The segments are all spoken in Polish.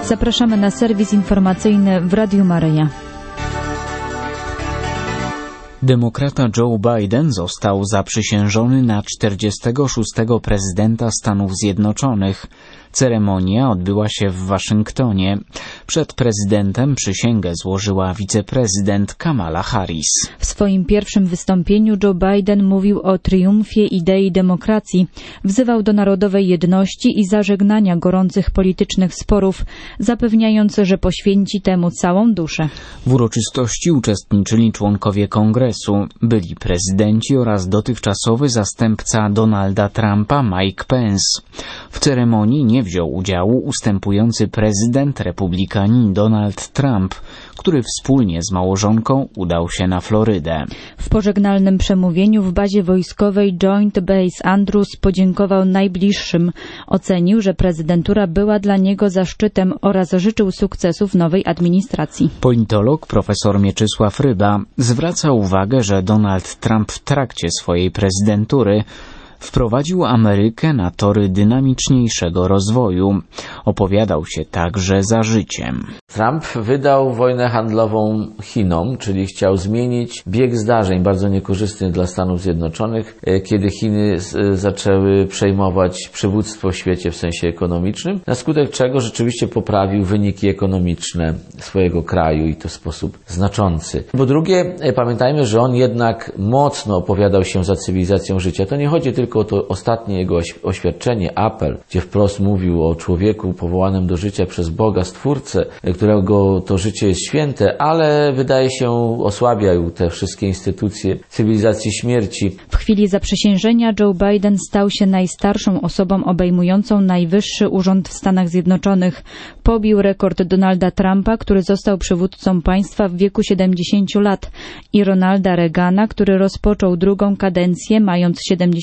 Zapraszamy na serwis informacyjny w Radiu Maryja. Demokrata Joe Biden został zaprzysiężony na 46. prezydenta Stanów Zjednoczonych. Ceremonia odbyła się w Waszyngtonie. Przed prezydentem przysięgę złożyła wiceprezydent Kamala Harris. W swoim pierwszym wystąpieniu Joe Biden mówił o triumfie idei demokracji, wzywał do narodowej jedności i zażegnania gorących politycznych sporów, zapewniając, że poświęci temu całą duszę. W uroczystości uczestniczyli członkowie Kongresu, byli prezydenci oraz dotychczasowy zastępca Donalda Trumpa Mike Pence. W ceremonii nie wziął udziału ustępujący prezydent republikanin Donald Trump, który wspólnie z małżonką udał się na Florydę. W pożegnalnym przemówieniu w bazie wojskowej Joint Base Andrews podziękował najbliższym. Ocenił, że prezydentura była dla niego zaszczytem oraz życzył sukcesów nowej administracji. Politolog profesor Mieczysław Ryba zwraca uwagę, że Donald Trump w trakcie swojej prezydentury wprowadził Amerykę na tory dynamiczniejszego rozwoju. Opowiadał się także za życiem. Trump wydał wojnę handlową Chinom, czyli chciał zmienić bieg zdarzeń bardzo niekorzystny dla Stanów Zjednoczonych, kiedy Chiny zaczęły przejmować przywództwo w świecie w sensie ekonomicznym, na skutek czego rzeczywiście poprawił wyniki ekonomiczne swojego kraju i to w sposób znaczący. Po drugie, pamiętajmy, że on jednak mocno opowiadał się za cywilizacją życia. To nie chodzi tylko o to ostatnie jego oświadczenie, apel, gdzie wprost mówił o człowieku powołanym do życia przez Boga, Stwórcę, którego to życie jest święte, ale wydaje się osłabiał te wszystkie instytucje cywilizacji śmierci. W chwili zaprzysiężenia Joe Biden stał się najstarszą osobą obejmującą najwyższy urząd w Stanach Zjednoczonych. Pobił rekord Donalda Trumpa, który został przywódcą państwa w wieku 70 lat i Ronalda Reagana, który rozpoczął drugą kadencję mając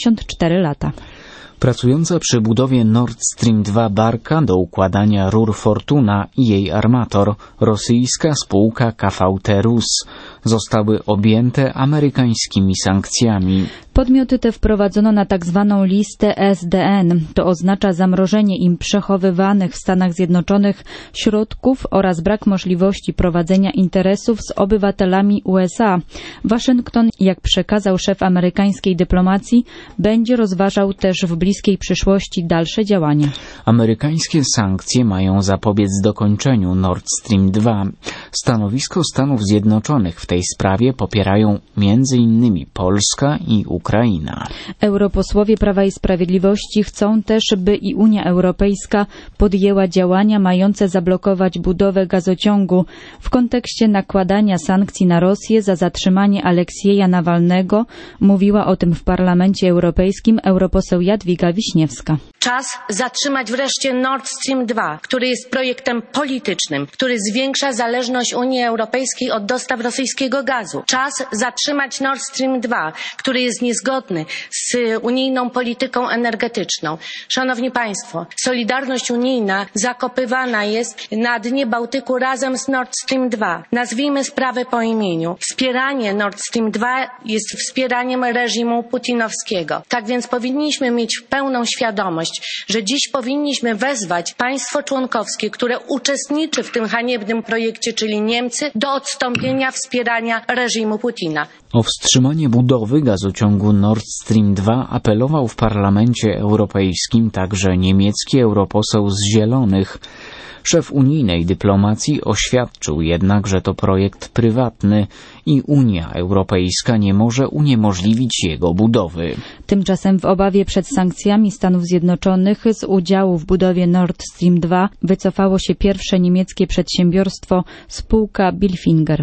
74 lata. Pracująca przy budowie Nord Stream 2 barka do układania rur Fortuna i jej armator, rosyjska spółka KVT Rus, zostały objęte amerykańskimi sankcjami. Podmioty te wprowadzono na tzw. listę SDN. To oznacza zamrożenie im przechowywanych w Stanach Zjednoczonych środków oraz brak możliwości prowadzenia interesów z obywatelami USA. Waszyngton, jak przekazał szef amerykańskiej dyplomacji, będzie rozważał też w bliskiej przyszłości dalsze działania. Amerykańskie sankcje mają zapobiec dokończeniu Nord Stream 2. Stanowisko Stanów Zjednoczonych w tej sprawie popierają m.in. Polska i Ukraina. Europosłowie Prawa i Sprawiedliwości chcą też, by i Unia Europejska podjęła działania mające zablokować budowę gazociągu w kontekście nakładania sankcji na Rosję za zatrzymanie Aleksieja Nawalnego. Mówiła o tym w Parlamencie Europejskim europoseł Jadwiga Wiśniewska. Czas zatrzymać wreszcie Nord Stream 2, który jest projektem politycznym, który zwiększa zależność Unii Europejskiej od dostaw rosyjskiego gazu. Czas zatrzymać Nord Stream 2, który jest niezgodny z unijną polityką energetyczną. Szanowni Państwo, solidarność unijna zakopywana jest na dnie Bałtyku razem z Nord Stream 2. Nazwijmy sprawę po imieniu. Wspieranie Nord Stream 2 jest wspieraniem reżimu putinowskiego. Tak więc powinniśmy mieć pełną świadomość, że dziś powinniśmy wezwać państwo członkowskie, które uczestniczy w tym haniebnym projekcie, czyli Niemcy, do odstąpienia wspierania reżimu Putina. O wstrzymanie budowy gazociągu Nord Stream 2 apelował w Parlamencie Europejskim także niemiecki europoseł z Zielonych. Szef unijnej dyplomacji oświadczył jednak, że to projekt prywatny i Unia Europejska nie może uniemożliwić jego budowy. Tymczasem w obawie przed sankcjami Stanów Zjednoczonych z udziału w budowie Nord Stream 2 wycofało się pierwsze niemieckie przedsiębiorstwo, spółka Bilfinger.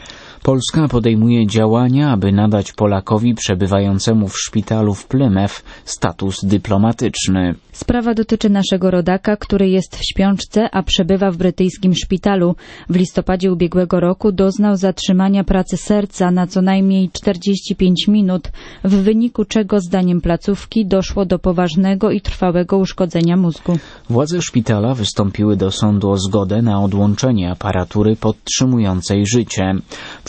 Polska podejmuje działania, aby nadać Polakowi przebywającemu w szpitalu w Plymouth status dyplomatyczny. Sprawa dotyczy naszego rodaka, który jest w śpiączce, a przebywa w brytyjskim szpitalu. W listopadzie ubiegłego roku doznał zatrzymania pracy serca na co najmniej 45 minut, w wyniku czego zdaniem placówki doszło do poważnego i trwałego uszkodzenia mózgu. Władze szpitala wystąpiły do sądu o zgodę na odłączenie aparatury podtrzymującej życie.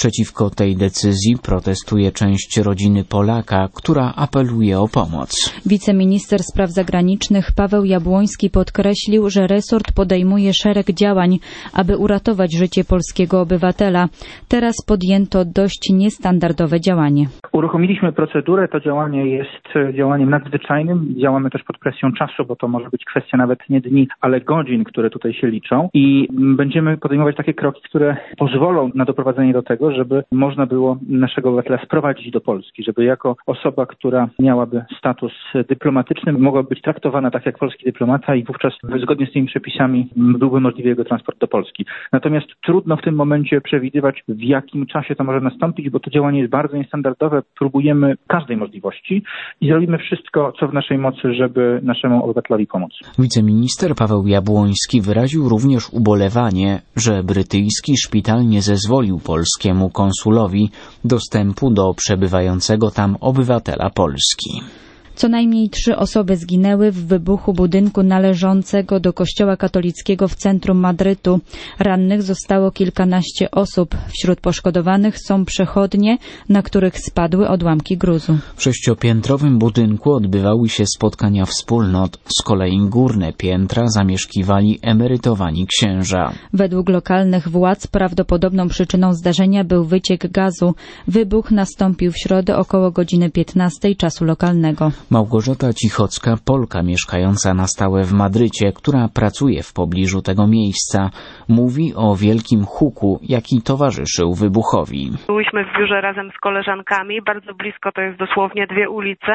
Przeciwko tej decyzji protestuje część rodziny Polaka, która apeluje o pomoc. Wiceminister spraw zagranicznych Paweł Jabłoński podkreślił, że resort podejmuje szereg działań, aby uratować życie polskiego obywatela. Teraz podjęto dość niestandardowe działanie. Uruchomiliśmy procedurę, to działanie jest działaniem nadzwyczajnym. Działamy też pod presją czasu, bo to może być kwestia nawet nie dni, ale godzin, które tutaj się liczą i będziemy podejmować takie kroki, które pozwolą na doprowadzenie do tego, żeby można było naszego obywatela sprowadzić do Polski, żeby jako osoba, która miałaby status dyplomatyczny, mogła być traktowana tak jak polski dyplomata i wówczas zgodnie z tymi przepisami byłby możliwy jego transport do Polski. Natomiast trudno w tym momencie przewidywać, w jakim czasie to może nastąpić, bo to działanie jest bardzo niestandardowe. Próbujemy każdej możliwości i zrobimy wszystko, co w naszej mocy, żeby naszemu obywatelowi pomóc. Wiceminister Paweł Jabłoński wyraził również ubolewanie, że brytyjski szpital nie zezwolił polskiemu konsulowi dostępu do przebywającego tam obywatela Polski. Co najmniej 3 osoby zginęły w wybuchu budynku należącego do kościoła katolickiego w centrum Madrytu. Rannych zostało kilkanaście osób. Wśród poszkodowanych są przechodnie, na których spadły odłamki gruzu. W 6-piętrowym budynku odbywały się spotkania wspólnot. Z kolei górne piętra zamieszkiwali emerytowani księża. Według lokalnych władz prawdopodobną przyczyną zdarzenia był wyciek gazu. Wybuch nastąpił w środę około godziny 15 czasu lokalnego. Małgorzata Cichocka, Polka mieszkająca na stałe w Madrycie, która pracuje w pobliżu tego miejsca, mówi o wielkim huku, jaki towarzyszył wybuchowi. Byłyśmy w biurze razem z koleżankami, bardzo blisko, to jest dosłownie 2 ulice.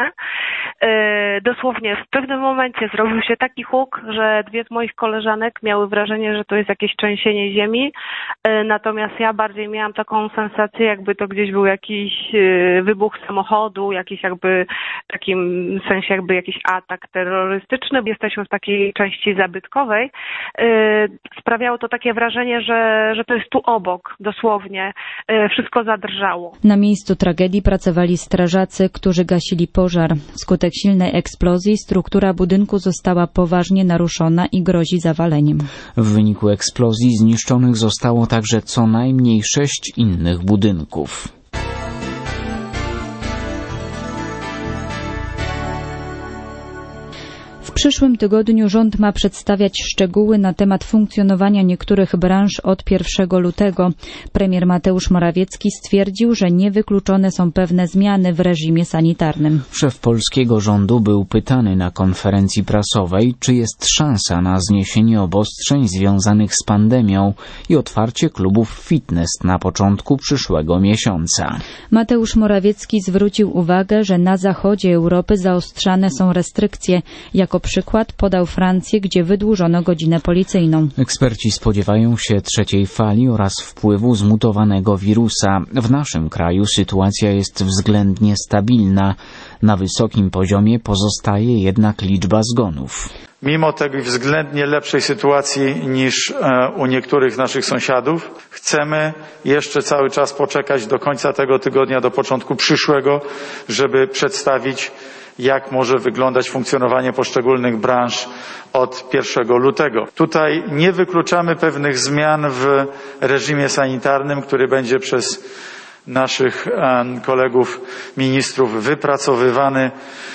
Dosłownie w pewnym momencie zrobił się taki huk, że 2 z moich koleżanek miały wrażenie, że to jest jakieś trzęsienie ziemi, natomiast ja bardziej miałam taką sensację, jakby to gdzieś był jakiś wybuch samochodu, jakiś jakby takim sensie jakby jakiś atak terrorystyczny. Jesteśmy w takiej części zabytkowej. Sprawiało to takie wrażenie, że to jest tu obok, dosłownie. Wszystko zadrżało. Na miejscu tragedii pracowali strażacy, którzy gasili pożar. Wskutek silnej eksplozji struktura budynku została poważnie naruszona i grozi zawaleniem. W wyniku eksplozji zniszczonych zostało także co najmniej 6 innych budynków. W przyszłym tygodniu rząd ma przedstawiać szczegóły na temat funkcjonowania niektórych branż od 1 lutego. Premier Mateusz Morawiecki stwierdził, że niewykluczone są pewne zmiany w reżimie sanitarnym. Szef polskiego rządu był pytany na konferencji prasowej, czy jest szansa na zniesienie obostrzeń związanych z pandemią i otwarcie klubów fitness na początku przyszłego miesiąca. Mateusz Morawiecki zwrócił uwagę, że na zachodzie Europy zaostrzane są restrykcje. Jako przykład podał Francję, gdzie wydłużono godzinę policyjną. Eksperci spodziewają się 3. fali oraz wpływu zmutowanego wirusa. W naszym kraju sytuacja jest względnie stabilna. Na wysokim poziomie pozostaje jednak liczba zgonów. Mimo tej względnie lepszej sytuacji niż u niektórych naszych sąsiadów, chcemy jeszcze cały czas poczekać do końca tego tygodnia, do początku przyszłego, żeby przedstawić, jak może wyglądać funkcjonowanie poszczególnych branż od 1 lutego. Tutaj nie wykluczamy pewnych zmian w reżimie sanitarnym, który będzie przez naszych kolegów ministrów wypracowywany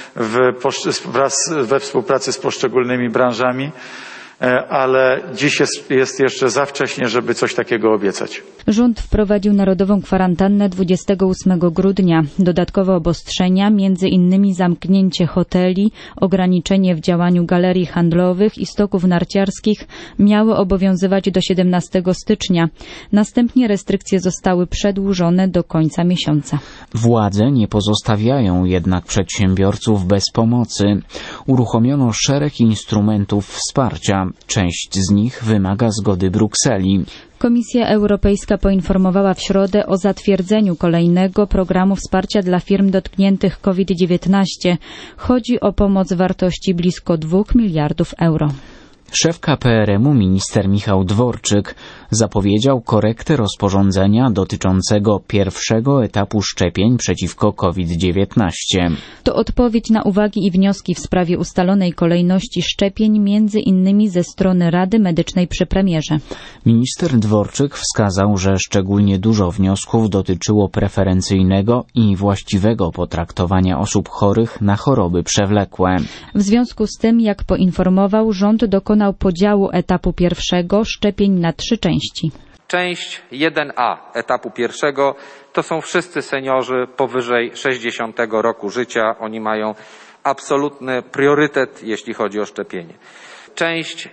we współpracy z poszczególnymi branżami, ale dziś jest jeszcze za wcześnie, żeby coś takiego obiecać. Rząd wprowadził narodową kwarantannę 28 grudnia. Dodatkowe obostrzenia, między innymi zamknięcie hoteli, ograniczenie w działaniu galerii handlowych i stoków narciarskich miały obowiązywać do 17 stycznia. Następnie restrykcje zostały przedłużone do końca miesiąca. Władze nie pozostawiają jednak przedsiębiorców bez pomocy. Uruchomiono szereg instrumentów wsparcia. Część z nich wymaga zgody Brukseli. Komisja Europejska poinformowała w środę o zatwierdzeniu kolejnego programu wsparcia dla firm dotkniętych COVID-19. Chodzi o pomoc w wartości blisko 2 miliardów euro. Szef KPRM-u minister Michał Dworczyk zapowiedział korektę rozporządzenia dotyczącego pierwszego etapu szczepień przeciwko COVID-19. To odpowiedź na uwagi i wnioski w sprawie ustalonej kolejności szczepień, między innymi ze strony Rady Medycznej przy premierze. Minister Dworczyk wskazał, że szczególnie dużo wniosków dotyczyło preferencyjnego i właściwego potraktowania osób chorych na choroby przewlekłe. W związku z tym, jak poinformował, rząd dokonał podziału etapu pierwszego szczepień na 3 części. Część 1A etapu pierwszego to są wszyscy seniorzy powyżej 60 roku życia. Oni mają absolutny priorytet, jeśli chodzi o szczepienie. Część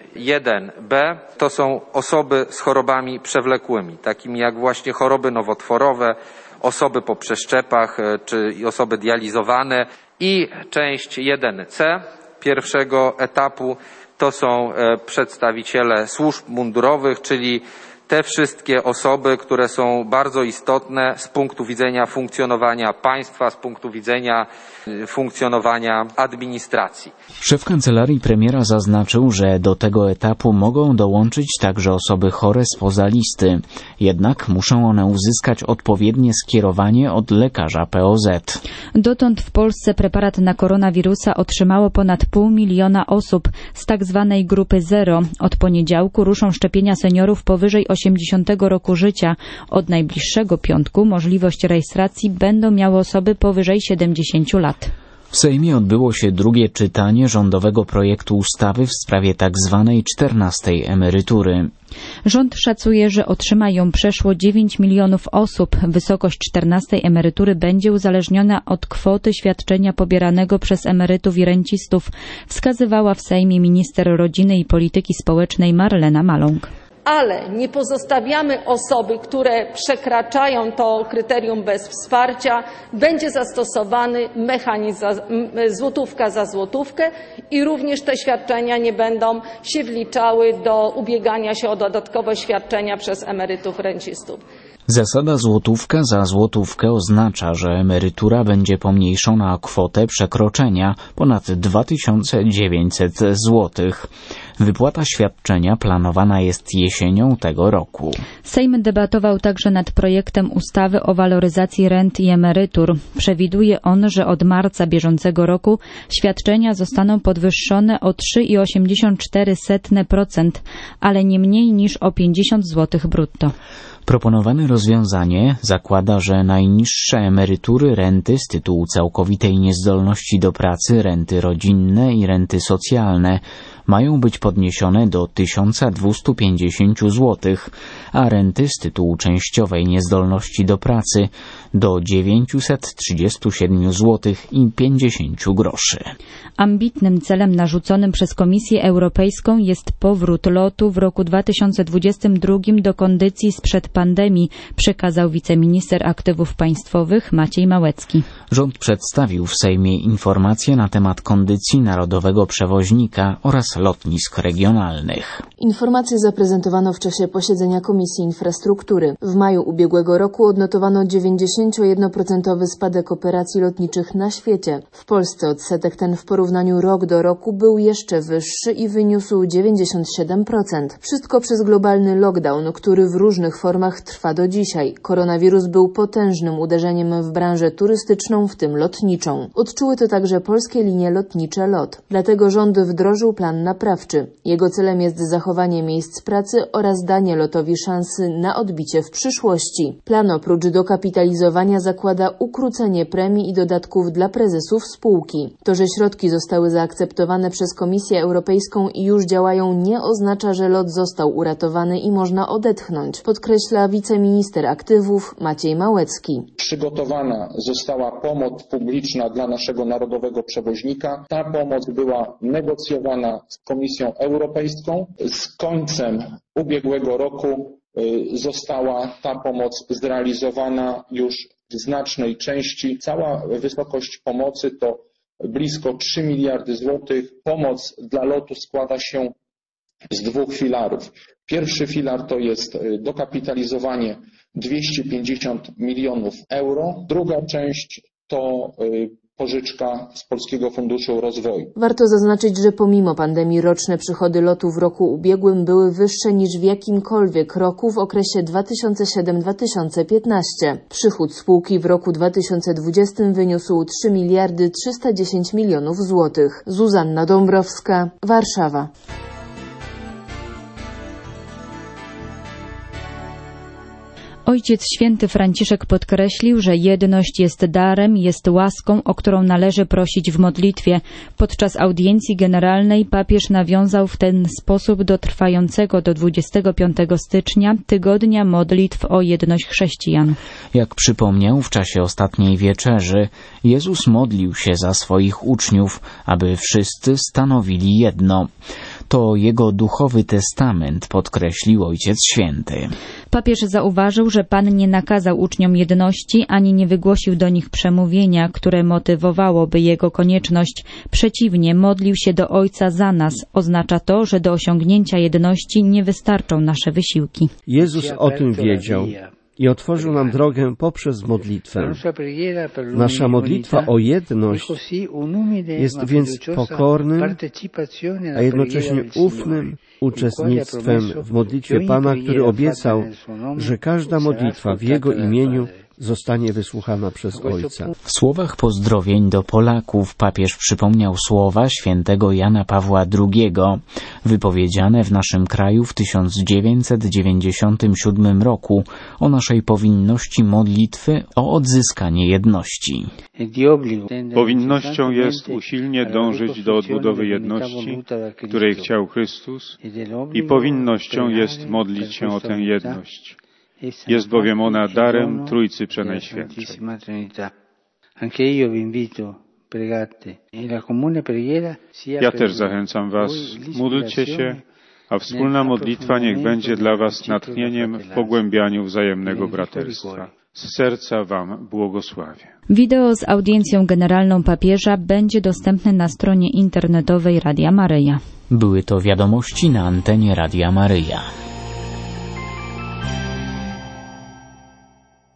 1B to są osoby z chorobami przewlekłymi, takimi jak właśnie choroby nowotworowe, osoby po przeszczepach czy osoby dializowane. I część 1C pierwszego etapu to są przedstawiciele służb mundurowych, czyli te wszystkie osoby, które są bardzo istotne z punktu widzenia funkcjonowania państwa, z punktu widzenia funkcjonowania administracji. Szef kancelarii premiera zaznaczył, że do tego etapu mogą dołączyć także osoby chore spoza listy. Jednak muszą one uzyskać odpowiednie skierowanie od lekarza POZ. Dotąd w Polsce preparat na koronawirusa otrzymało ponad 500 000 osób z tak zwanej grupy 0. Od poniedziałku ruszą szczepienia seniorów powyżej 80 roku życia. Od najbliższego piątku możliwość rejestracji będą miały osoby powyżej 70 lat. W Sejmie odbyło się drugie czytanie rządowego projektu ustawy w sprawie tzw. 14. emerytury. Rząd szacuje, że otrzyma ją przeszło 9 milionów osób. Wysokość 14. emerytury będzie uzależniona od kwoty świadczenia pobieranego przez emerytów i rencistów, wskazywała w Sejmie minister rodziny i polityki społecznej Marlena Maląg. Ale nie pozostawiamy osoby, które przekraczają to kryterium bez wsparcia. Będzie zastosowany mechanizm złotówka za złotówkę i również te świadczenia nie będą się wliczały do ubiegania się o dodatkowe świadczenia przez emerytów, rencistów. Zasada złotówka za złotówkę oznacza, że emerytura będzie pomniejszona o kwotę przekroczenia ponad 2900 zł. Wypłata świadczenia planowana jest jesienią tego roku. Sejm debatował także nad projektem ustawy o waloryzacji rent i emerytur. Przewiduje on, że od marca bieżącego roku świadczenia zostaną podwyższone o 3,84%, ale nie mniej niż o 50 zł brutto. Proponowane rozwiązanie zakłada, że najniższe emerytury, renty z tytułu całkowitej niezdolności do pracy, renty rodzinne i renty socjalne mają być podniesione do 1250 zł, a renty z tytułu częściowej niezdolności do pracy do 937 zł i 50 groszy. Ambitnym celem narzuconym przez Komisję Europejską jest powrót LOT-u w roku 2022 do kondycji sprzed pandemii, przekazał wiceminister aktywów państwowych Maciej Małecki. Rząd przedstawił w Sejmie informacje na temat kondycji narodowego przewoźnika oraz lotnisk regionalnych. Informacje zaprezentowano w czasie posiedzenia Komisji Infrastruktury. W maju ubiegłego roku odnotowano 91% spadek operacji lotniczych na świecie. W Polsce odsetek ten w porównaniu rok do roku był jeszcze wyższy i wyniósł 97%. Wszystko przez globalny lockdown, który w różnych formach trwa do dzisiaj. Koronawirus był potężnym uderzeniem w branżę turystyczną, w tym lotniczą. Odczuły to także polskie linie lotnicze LOT. Dlatego rząd wdrożył plan naprawczy. Jego celem jest zachowanie miejsc pracy oraz danie LOT-owi szansy na odbicie w przyszłości. Plan oprócz dokapitalizowania zakłada ukrócenie premii i dodatków dla prezesów spółki. To, że środki zostały zaakceptowane przez Komisję Europejską i już działają, nie oznacza, że LOT został uratowany i można odetchnąć, podkreśla wiceminister aktywów Maciej Małecki. Przygotowana została pomoc publiczna dla naszego narodowego przewoźnika. Ta pomoc była negocjowana z Komisją Europejską. Z końcem ubiegłego roku została ta pomoc zrealizowana już w znacznej części. Cała wysokość pomocy to blisko 3 miliardy złotych. Pomoc dla LOT-u składa się z 2 filarów. Pierwszy filar to jest dokapitalizowanie 250 milionów euro. Druga część to pożyczka z Polskiego Funduszu Rozwoju. Warto zaznaczyć, że pomimo pandemii roczne przychody LOT-u w roku ubiegłym były wyższe niż w jakimkolwiek roku w okresie 2007-2015. Przychód spółki w roku 2020 wyniósł 3 miliardy 310 milionów złotych. Zuzanna Dąbrowska, Warszawa. Ojciec Święty Franciszek podkreślił, że jedność jest darem, jest łaską, o którą należy prosić w modlitwie. Podczas audiencji generalnej papież nawiązał w ten sposób do trwającego do 25 stycznia tygodnia modlitw o jedność chrześcijan. Jak przypomniał w czasie ostatniej wieczerzy, Jezus modlił się za swoich uczniów, aby wszyscy stanowili jedno. To jego duchowy testament, podkreślił Ojciec Święty. Papież zauważył, że Pan nie nakazał uczniom jedności, ani nie wygłosił do nich przemówienia, które motywowałoby jego konieczność. Przeciwnie, modlił się do Ojca za nas. Oznacza to, że do osiągnięcia jedności nie wystarczą nasze wysiłki. Jezus o tym wiedział i otworzył nam drogę poprzez modlitwę. Nasza modlitwa o jedność jest więc pokornym, a jednocześnie ufnym uczestnictwem w modlitwie Pana, który obiecał, że każda modlitwa w Jego imieniu zostanie wysłuchana przez Ojca. W słowach pozdrowień do Polaków papież przypomniał słowa świętego Jana Pawła II, wypowiedziane w naszym kraju w 1997 roku o naszej powinności modlitwy o odzyskanie jedności. Powinnością jest usilnie dążyć do odbudowy jedności, której chciał Chrystus, i powinnością jest modlić się o tę jedność. Jest bowiem ona darem Trójcy Przenajświętszej. Ja też zachęcam Was, módlcie się, a wspólna modlitwa niech będzie dla Was natchnieniem w pogłębianiu wzajemnego braterstwa. Z serca Wam błogosławię. Wideo z audiencją generalną papieża będzie dostępne na stronie internetowej Radia Maryja. Były to wiadomości na antenie Radia Maryja.